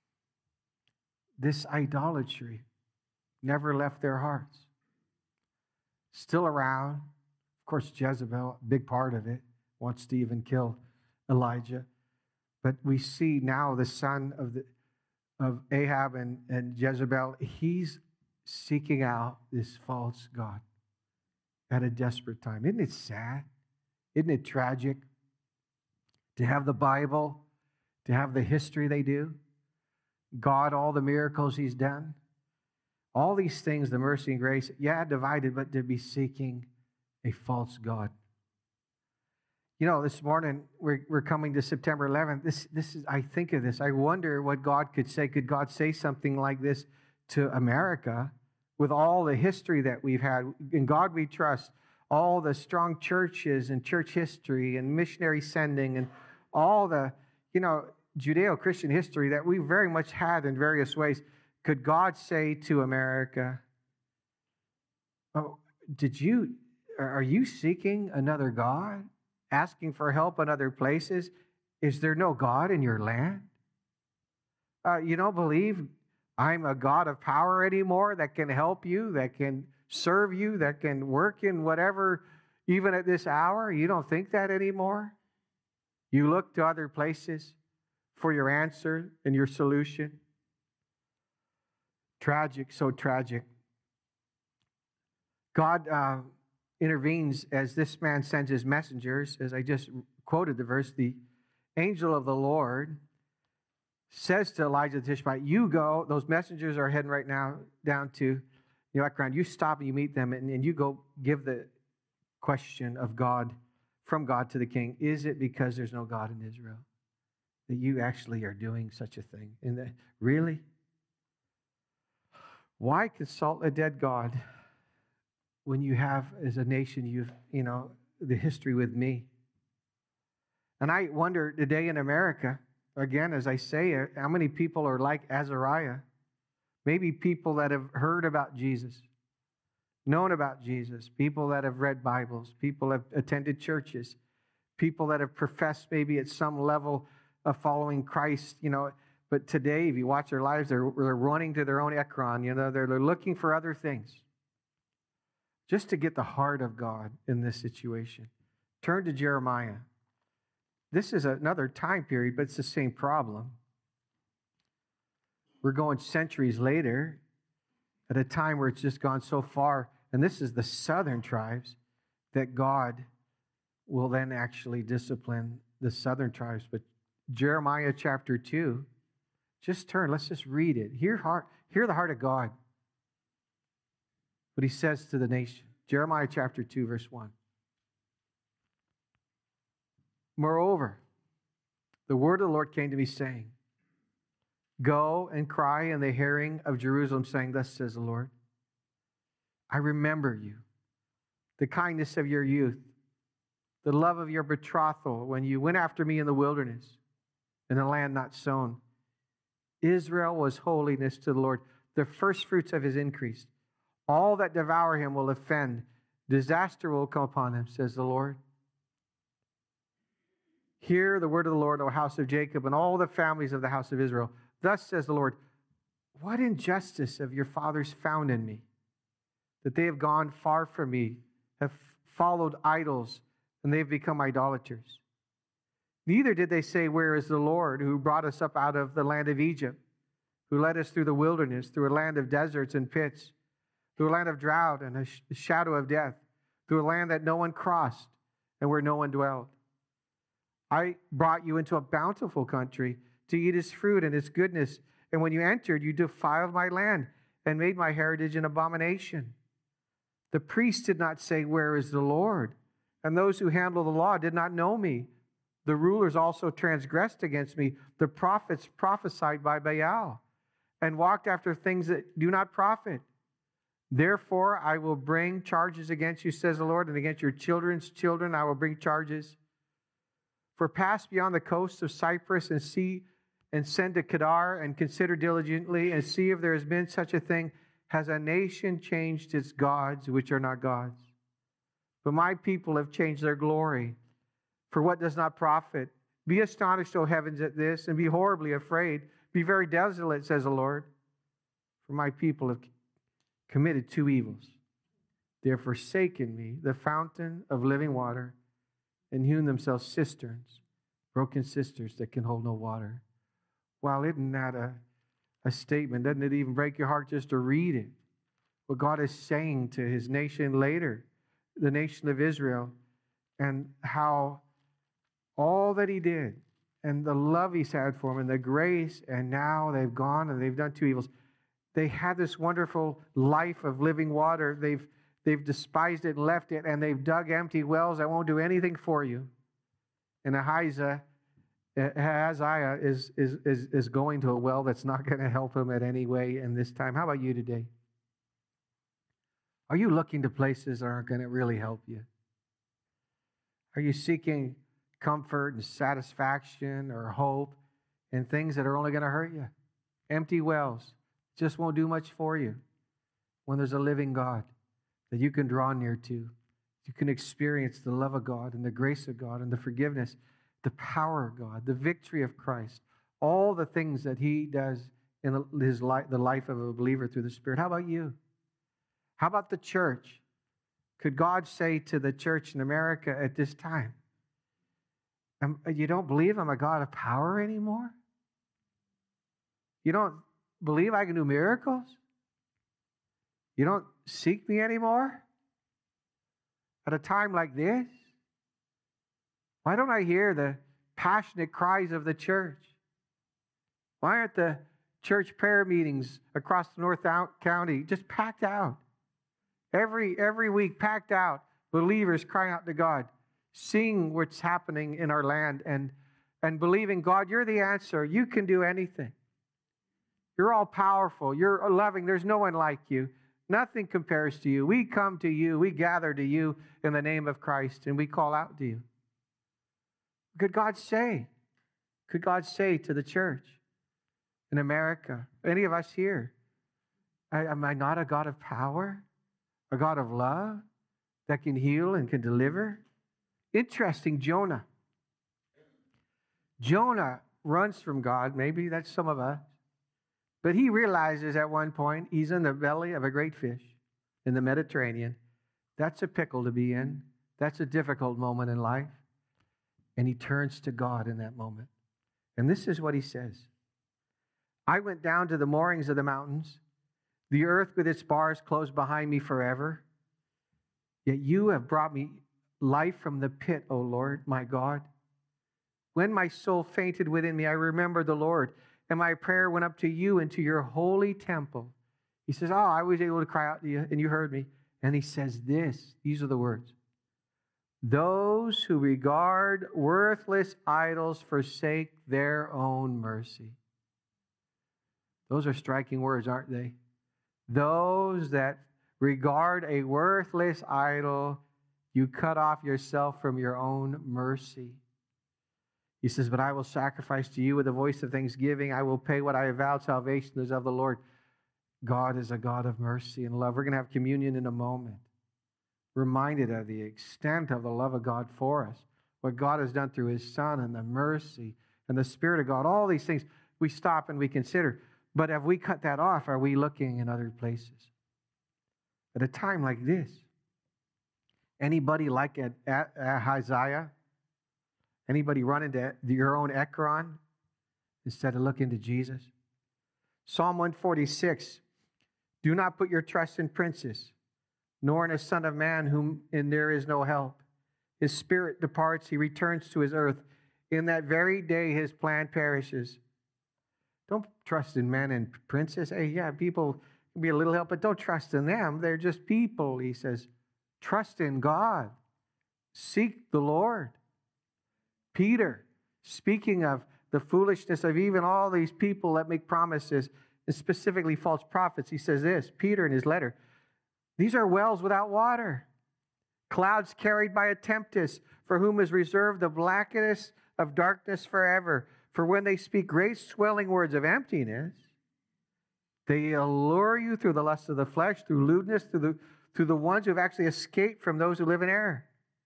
this idolatry never left their hearts. Still around. Of course, Jezebel, a big part of it, wants to even kill Elijah. But we see now the son of the of Ahab and, and Jezebel, he's seeking out this false god at a desperate time. Isn't it sad? Isn't it tragic to have the Bible, to have the history they do, God, all the miracles he's done, all these things, the mercy and grace, yeah, divided, but to be seeking a false god. You know, this morning, we're, we're coming to September eleventh. This, this is, I think of this. I wonder what God could say. Could God say something like this to America with all the history that we've had? In God we trust, all the strong churches and church history and missionary sending and all the, you know, Judeo-Christian history that we very much had in various ways. Could God say to America, oh, did you, are you seeking another God? Asking for help in other places? Is there no God in your land? Uh, you don't believe I'm a God of power anymore that can help you, that can serve you, that can work in whatever, even at this hour? You don't think that anymore? You look to other places for your answer and your solution? Tragic, so tragic. God uh, intervenes as this man sends his messengers. As I just quoted the verse, the angel of the Lord says to Elijah the Tishbite, you go, those messengers are heading right now down to the background. You stop and you meet them, and, and you go give the question of God, from God to the king. Is it because there's no God in Israel that you actually are doing such a thing? And the, really? Why consult a dead God when you have, as a nation, you've, you know, the history with me? And I wonder today in America, again, as I say, how many people are like Azariah? Maybe people that have heard about Jesus. known about Jesus, people that have read Bibles, people that have attended churches, people that have professed maybe at some level of following Christ, you know. But today, if you watch their lives, they're, they're running to their own Ekron. You know, they're, they're looking for other things just to get the heart of God in this situation. Turn to Jeremiah. This is another time period, but it's the same problem. We're going centuries later at a time where it's just gone so far. And this is the southern tribes that God will then actually discipline the southern tribes. But Jeremiah chapter two, just turn, let's just read it. Hear, heart, hear the heart of God. What he says to the nation. Jeremiah chapter two, verse one. Moreover, the word of the Lord came to me saying, go and cry in the hearing of Jerusalem, saying, thus says the Lord, I remember you, the kindness of your youth, the love of your betrothal, when you went after me in the wilderness, in a land not sown. Israel was holiness to the Lord, the first fruits of his increase. All that devour him will offend. Disaster will come upon him, says the Lord. Hear the word of the Lord, O house of Jacob, and all the families of the house of Israel. Thus says the Lord, what injustice have your fathers found in me, that they have gone far from me, have followed idols, and they have become idolaters. Neither did they say, where is the Lord who brought us up out of the land of Egypt, who led us through the wilderness, through a land of deserts and pits, through a land of drought and a shadow of death, through a land that no one crossed and where no one dwelled. I brought you into a bountiful country to eat its fruit and its goodness. And when you entered, you defiled my land and made my heritage an abomination. The priests did not say, where is the Lord? And those who handle the law did not know me. The rulers also transgressed against me. The prophets prophesied by Baal and walked after things that do not profit. Therefore, I will bring charges against you, says the Lord, and against your children's children I will bring charges. For pass beyond the coasts of Cyprus and see and send to Kedar and consider diligently and see if there has been such a thing. Has a nation changed its gods, which are not gods? But my people have changed their glory for what does not profit. Be astonished, O heavens, at this, and be horribly afraid. Be very desolate, says the Lord. For my people have committed two evils. They have forsaken me, the fountain of living water, and hewn themselves cisterns, broken cisterns that can hold no water. Wow, isn't that a, a statement? Doesn't it even break your heart just to read it? What God is saying to his nation later, the nation of Israel, and how all that he did, and the love he's had for them, and the grace, and now they've gone and they've done two evils. They had this wonderful life of living water. They've They've despised it and left it, and they've dug empty wells that won't do anything for you. And Ahaziah, Ahaziah is, is, is, is going to a well that's not going to help him at any way in this time. How about you today? Are you looking to places that aren't going to really help you? Are you seeking comfort and satisfaction or hope in things that are only going to hurt you? Empty wells just won't do much for you when there's a living God that you can draw near to. You can experience the love of God and the grace of God and the forgiveness, the power of God, the victory of Christ, all the things that he does in his life, the life of a believer through the Spirit. How about you? How about the church? Could God say to the church in America at this time, you don't believe I'm a God of power anymore? You don't believe I can do miracles? You don't seek me anymore? At a time like this? Why don't I hear the passionate cries of the church? Why aren't the church prayer meetings across the North County just packed out? Every, every week, packed out. Believers crying out to God, seeing what's happening in our land and, and believing, God, you're the answer. You can do anything. You're all powerful. You're loving. There's no one like you. Nothing compares to you. We come to you. We gather to you in the name of Christ, and we call out to you. Could God say? Could God say to the church in America, any of us here, am I not a God of power? a God of love that can heal and can deliver. Interesting, Jonah. Jonah runs from God. Maybe that's some of us. But he realizes at one point he's in the belly of a great fish in the Mediterranean. That's a pickle to be in. That's a difficult moment in life. And he turns to God in that moment. And this is what he says. I went down to the moorings of the mountains. The earth with its bars closed behind me forever. Yet you have brought me life from the pit, O Lord, my God. When my soul fainted within me, I remembered the Lord, and my prayer went up to you and to your holy temple. He says, oh, I was able to cry out to you, and you heard me. And he says this, these are the words. Those who regard worthless idols forsake their own mercy. Those are striking words, aren't they? Those that regard a worthless idol, you cut off yourself from your own mercy. He says, but I will sacrifice to you with a voice of thanksgiving. I will pay what I have vowed. Salvation is of the Lord. God is a God of mercy and love. We're going to have communion in a moment. Reminded of the extent of the love of God for us. What God has done through his Son and the mercy and the Spirit of God. All these things we stop and we consider. But if we cut that off, are we looking in other places? At a time like this, anybody like Ahaziah? Anybody run into your own Ekron instead of looking to Jesus? Psalm one forty-six, do not put your trust in princes, nor in a son of man whom in there is no help. His spirit departs, he returns to his earth. In that very day his plan perishes. Don't trust in men and princes. Hey, yeah, people can be a little help, but don't trust in them. They're just people, he says. Trust in God. Seek the Lord. Peter, speaking of the foolishness of even all these people that make promises, and specifically false prophets, he says this, Peter in his letter, these are wells without water, clouds carried by a tempest, for whom is reserved the blackness of darkness forever. For when they speak great swelling words of emptiness, they allure you through the lust of the flesh, through lewdness, through the, through the ones who have actually escaped from those who live in error.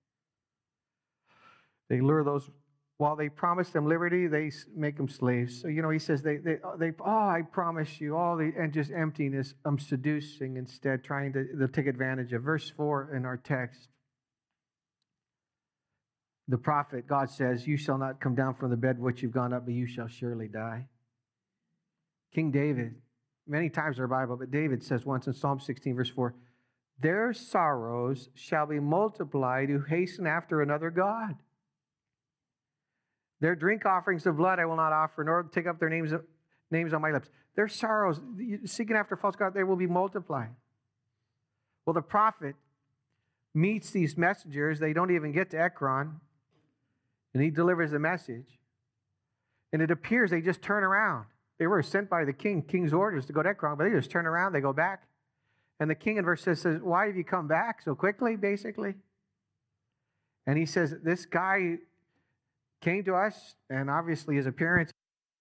They lure those, while they promise them liberty, they make them slaves. So, you know, he says, they, they, they oh, I promise you, all the, and just emptiness, I'm seducing instead, trying to, to take advantage of. Verse four in our text. The prophet, God says, you shall not come down from the bed which you've gone up, but you shall surely die. King David, many times in our Bible, but David says once in Psalm sixteen, verse four, their sorrows shall be multiplied who hasten after another God. Their drink offerings of blood I will not offer, nor take up their names, names on my lips. Their sorrows, seeking after false God, they will be multiplied. Well, the prophet meets these messengers. They don't even get to Ekron. And he delivers the message. And it appears they just turn around. They were sent by the king, king's orders to go to Ekron, but they just turn around, they go back. And the king in verse six says, why have you come back so quickly, basically? And he says, this guy came to us, and obviously his appearance.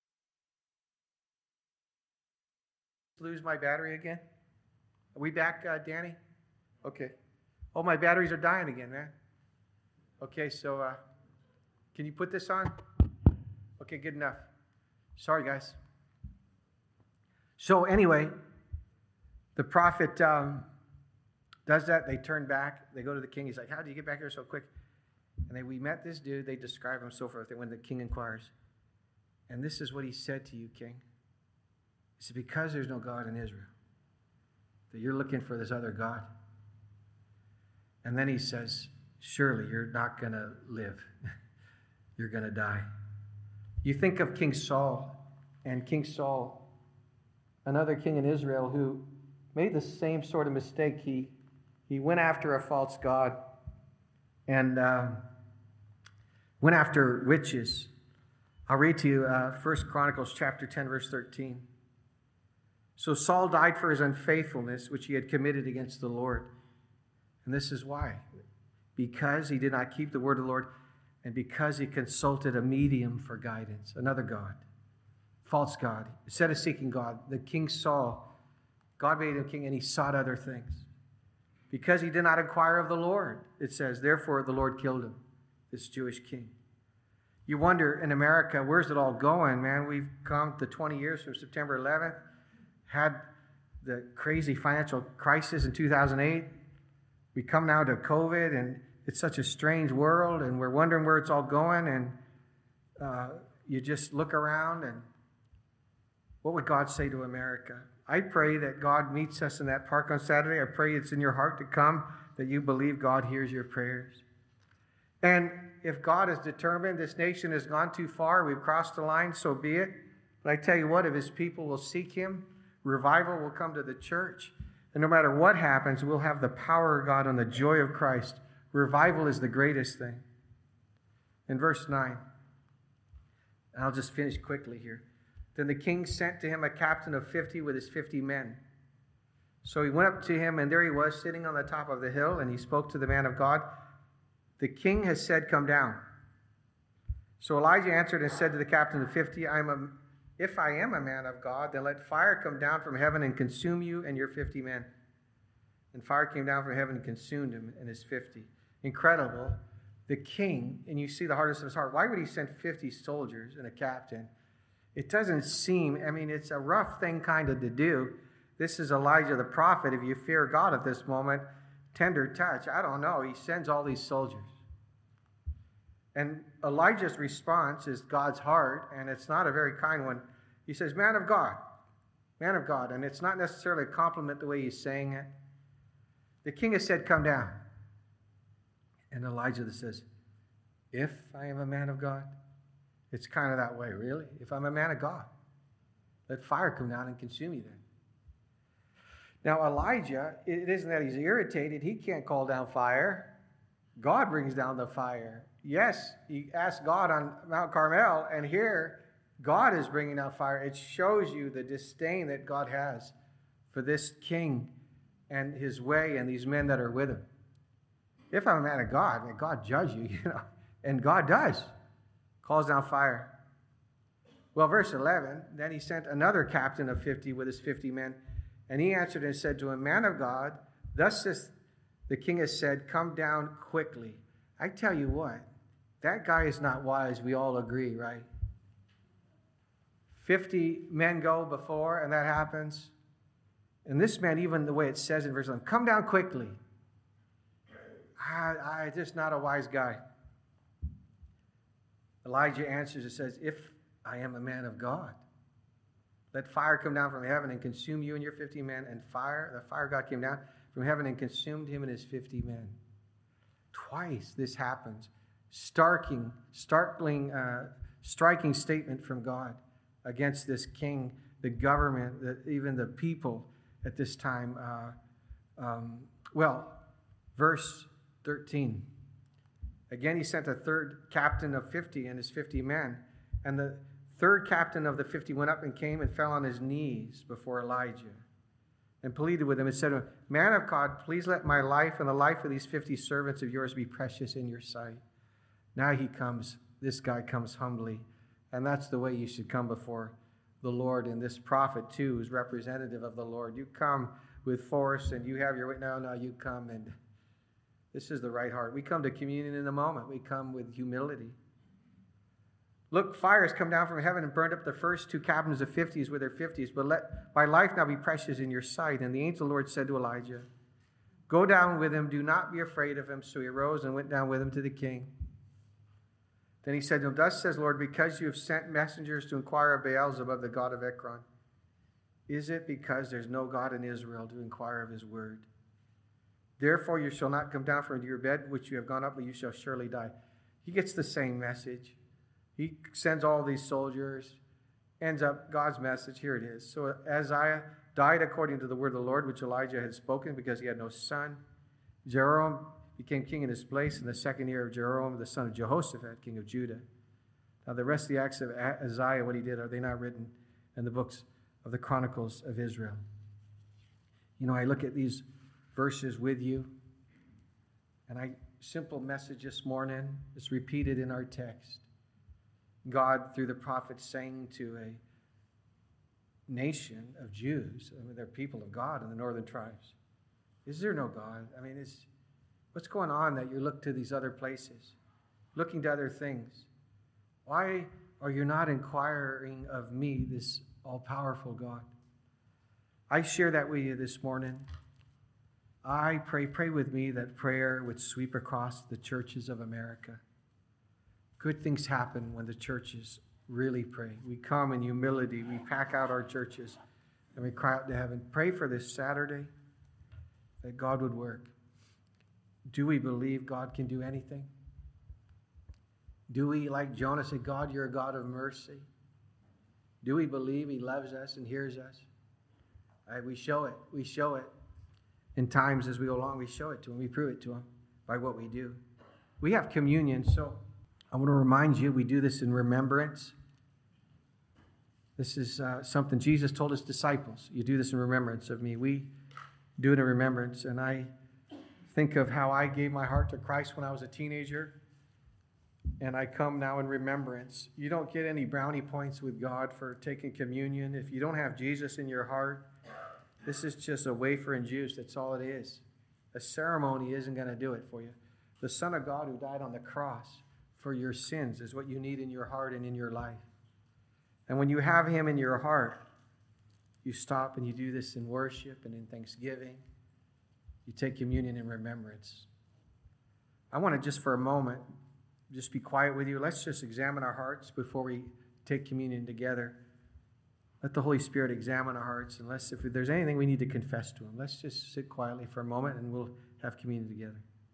Lose my battery again? Are we back, uh, Danny? Okay. Oh, my batteries are dying again, man. Okay, so uh, can you put this on? Okay, good enough. Sorry, guys. So anyway, the prophet um, does that. They turn back. They go to the king. He's like, how did you get back here so quick? And they, we met this dude. They describe him so forth. When the king inquires, and this is what he said to you, king. He said, because there's no God in Israel, that you're looking for this other God. And then he says, surely you're not going to live. You're going to die. You think of King Saul, and King Saul, another king in Israel who made the same sort of mistake. He, he went after a false god and uh, went after witches. I'll read to you uh, First Chronicles chapter ten, verse thirteen. So Saul died for his unfaithfulness, which he had committed against the Lord. And this is why. Because he did not keep the word of the Lord, and because he consulted a medium for guidance, another god, false god. Instead of seeking God, the king Saul, God made him king, and he sought other things. because he did not inquire of the Lord. It says, therefore the Lord killed him, this Jewish king. You wonder, in America, where's it all going, man? We've come to twenty years from September eleventh, had the crazy financial crisis in two thousand eight. We come now to COVID, and it's such a strange world, and we're wondering where it's all going, and uh, you just look around, and what would God say to America? I pray that God meets us in that park on Saturday. I pray it's in your heart to come, that you believe God hears your prayers. And if God is determined this nation has gone too far, we've crossed the line, so be it. But I tell you what, if his people will seek him, revival will come to the church. And no matter what happens, we'll have the power of God and the joy of Christ. Revival is the greatest thing. In verse nine, and I'll just finish quickly here. Then the king sent to him a captain of fifty with his fifty men. So he went up to him, and there he was, sitting on the top of the hill, and he spoke to the man of God. The king has said, come down. So Elijah answered and said to the captain of fifty, I am a, if I am a man of God, then let fire come down from heaven and consume you and your fifty men. And fire came down from heaven and consumed him and his fifty. Incredible. The king, and you see the hardness of his heart. Why would he send fifty soldiers and a captain? It doesn't seem, I mean, it's a rough thing kind of to do. This is Elijah the prophet. If you fear God at this moment, tender touch. I don't know. He sends all these soldiers. And Elijah's response is God's heart, and it's not a very kind one. He says, man of God, man of God. And it's not necessarily a compliment the way he's saying it. The king has said, come down. And Elijah says, if I am a man of God. It's kind of that way, really. If I'm a man of God, let fire come down and consume you then. Now, Elijah, it isn't that he's irritated. He can't call down fire. God brings down the fire. Yes, he asked God on Mount Carmel, and here, God is bringing down fire. It shows you the disdain that God has for this king and his way and these men that are with him. If I'm a man of God, may God judge you, you know. And God does. Calls down fire. Well, verse eleven, then he sent another captain of fifty with his fifty men. And he answered and said to him, man of God, thus says the king has said, come down quickly. I tell you what, that guy is not wise. We all agree, right? fifty men go before, and that happens. And this man, even the way it says in verse eleven, come down quickly. I, I just not a wise guy. Elijah answers and says, if I am a man of God, let fire come down from heaven and consume you and your fifty men. And fire, the fire of God came down from heaven and consumed him and his fifty men. Twice this happens. Starking, startling, uh, striking statement from God against this king, the government, the, even the people at this time. Uh, um, well, verse thirteen. Again, he sent a third captain of fifty and his fifty men. And the third captain of the fifty went up and came and fell on his knees before Elijah and pleaded with him and said to him, man of God, please let my life and the life of these fifty servants of yours be precious in your sight. Now he comes, this guy comes humbly. And that's the way you should come before the Lord. And this prophet, too, is representative of the Lord. You come with force and you have your way. No, no, you come and this is the right heart. We come to communion in the moment. We come with humility. Look, fire has come down from heaven and burned up the first two captains of fifties with their fifties, but let my life now be precious in your sight. And the angel of the Lord said to Elijah, go down with him. Do not be afraid of him. So he arose and went down with him to the king. Then he said to him, thus says the Lord, because you have sent messengers to inquire of Beelzebub, the god of Ekron, is it because there's no God in Israel to inquire of his word? Therefore you shall not come down from your bed, which you have gone up, but you shall surely die. He gets the same message. He sends all these soldiers, ends up God's message. Here it is. So Uzziah died according to the word of the Lord, which Elijah had spoken, because he had no son. Jehoram became king in his place in the second year of Jehoram, the son of Jehoshaphat, king of Judah. Now the rest of the acts of Uzziah, what he did, are they not written in the books of the Chronicles of Israel? You know, I look at these verses with you, and I simple message this morning is repeated in our text. God, through the prophet, saying to a nation of Jews, I mean, they're people of God in the northern tribes, Is there no God? I mean, is what's going on that you look to these other places, looking to other things? Why are you not inquiring of me, this all-powerful God? I share that with you this morning. I pray, pray with me that prayer would sweep across the churches of America. Good things happen when the churches really pray. We come in humility. We pack out our churches and we cry out to heaven. Pray for this Saturday that God would work. Do we believe God can do anything? Do we, like Jonah, say, God, you're a God of mercy? Do we believe he loves us and hears us? All right, we show it. We show it. In times as we go along, we show it to him. We prove it to him by what we do. We have communion, so I want to remind you, we do this in remembrance. This is uh, something Jesus told his disciples. You do this in remembrance of me. We do it in remembrance. And I think of how I gave my heart to Christ when I was a teenager. And I come now in remembrance. You don't get any brownie points with God for taking communion. If you don't have Jesus in your heart, this is just a wafer and juice. That's all it is. A ceremony isn't going to do it for you. The Son of God who died on the cross for your sins is what you need in your heart and in your life. And when you have him in your heart, you stop and you do this in worship and in thanksgiving. You take communion in remembrance. I want to just for a moment just be quiet with you. Let's just examine our hearts before we take communion together. Let the Holy Spirit examine our hearts. And let's, if there's anything we need to confess to him, let's just sit quietly for a moment and we'll have communion together.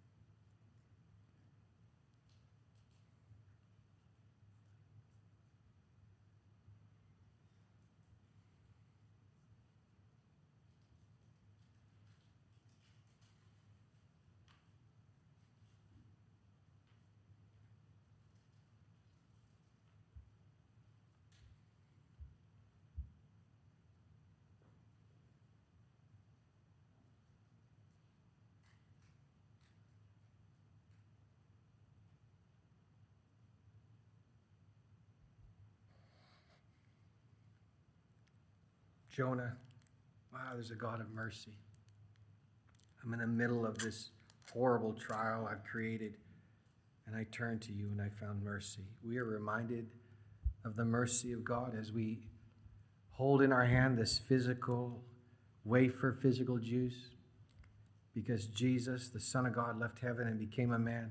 Jonah, wow, there's a God of mercy. I'm in the middle of this horrible trial I've created, and I turned to you and I found mercy. We are reminded of the mercy of God as we hold in our hand this physical wafer, physical juice, because Jesus, the Son of God, left heaven and became a man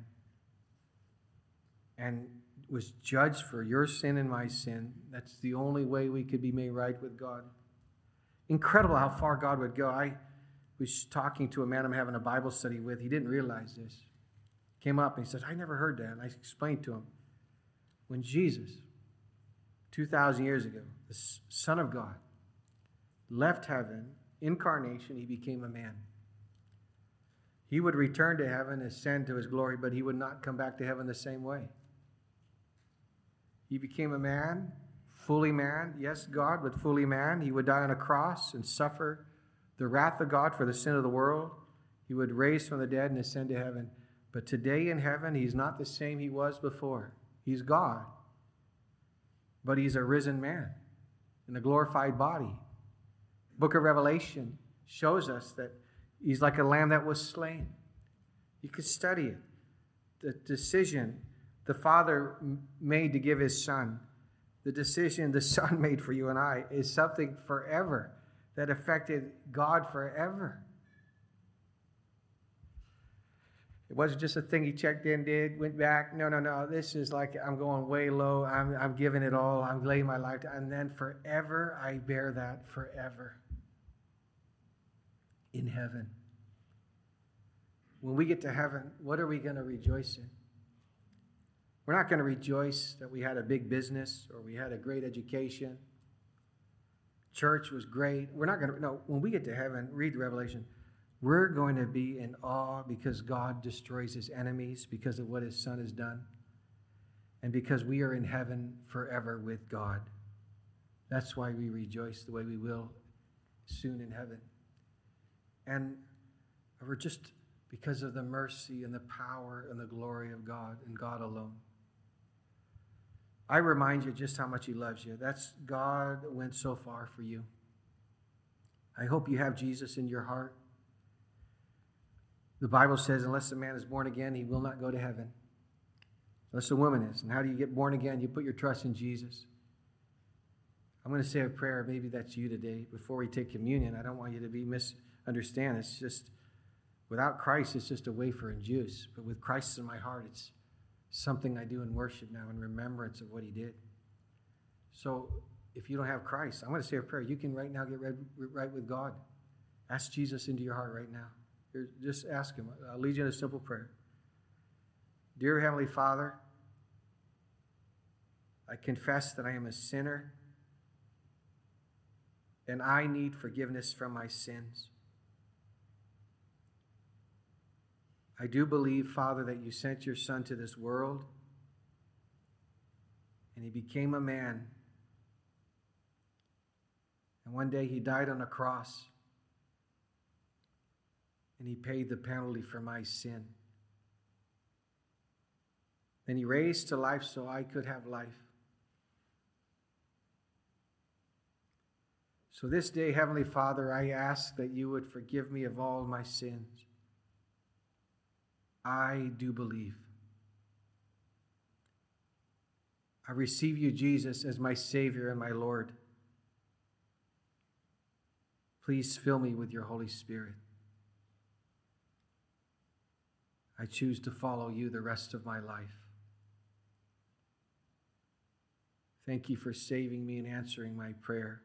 and was judged for your sin and my sin. That's the only way we could be made right with God. Incredible how far God would go. I was talking to a man I'm having a Bible study with. He didn't realize this. Came up and he said, I never heard that. And I explained to him, when Jesus, two thousand years ago, the Son of God, left heaven, incarnation, he became a man. He would return to heaven, ascend to his glory, but he would not come back to heaven the same way. He became a man, fully man, yes, God, but fully man. He would die on a cross and suffer the wrath of God for the sin of the world. He would raise from the dead and ascend to heaven. But today in heaven, he's not the same he was before. He's God, but he's a risen man in a glorified body. Book of Revelation shows us that he's like a lamb that was slain. You could study it. The decision the Father made to give his Son, the decision the Son made for you and I, is something forever that affected God forever. It wasn't just a thing he checked in, did, went back. No, no, no. This is like I'm going way low. I'm, I'm giving it all. I'm laying my life down. And then forever, I bear that forever in heaven. When we get to heaven, what are we going to rejoice in? We're not going to rejoice that we had a big business or we had a great education. Church was great. We're not going to, no, when we get to heaven, read Revelation, we're going to be in awe because God destroys his enemies because of what his Son has done and because we are in heaven forever with God. That's why we rejoice the way we will soon in heaven. And we're just because of the mercy and the power and the glory of God and God alone. I remind you just how much he loves you. That's God went so far for you. I hope you have Jesus in your heart. The Bible says, unless a man is born again, he will not go to heaven. Unless a woman is. And how do you get born again? You put your trust in Jesus. I'm going to say a prayer. Maybe that's you today. Before we take communion, I don't want you to be misunderstand. It's just, without Christ, it's just a wafer and juice. But with Christ in my heart, it's something I do in worship now in remembrance of what he did. So if you don't have Christ, I'm going to say a prayer. You can right now get right, right with God. Ask Jesus into your heart right now. Here, just ask him. I'll lead you in a simple prayer. Dear Heavenly Father, I confess that I am a sinner and I need forgiveness from my sins. I do believe, Father, that you sent your Son to this world and he became a man. And one day he died on a cross and he paid the penalty for my sin. Then he raised to life so I could have life. So this day, Heavenly Father, I ask that you would forgive me of all my sins. I do believe. I receive you, Jesus, as my Savior and my Lord. Please fill me with your Holy Spirit. I choose to follow you the rest of my life. Thank you for saving me and answering my prayer.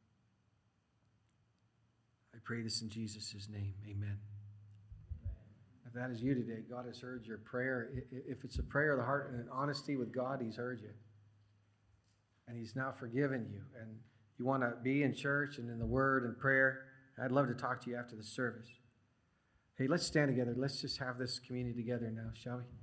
I pray this in Jesus' name. Amen. If that is you today, God has heard your prayer. If it's a prayer of the heart and an honesty with God, he's heard you. And he's now forgiven you. And you want to be in church and in the word and prayer, I'd love to talk to you after the service. Hey, let's stand together. Let's just have this community together now, shall we?